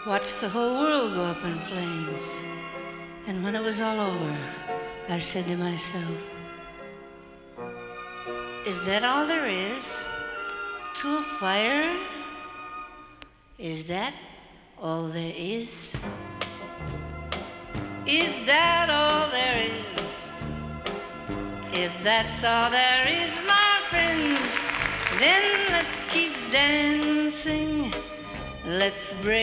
watched the whole world go up in flames. And when it was all over, I said to myself, is that all there is to a fire? Is that all there is? Is that all there is? If that's all there is, my friends, then let's keep dancing. Let's break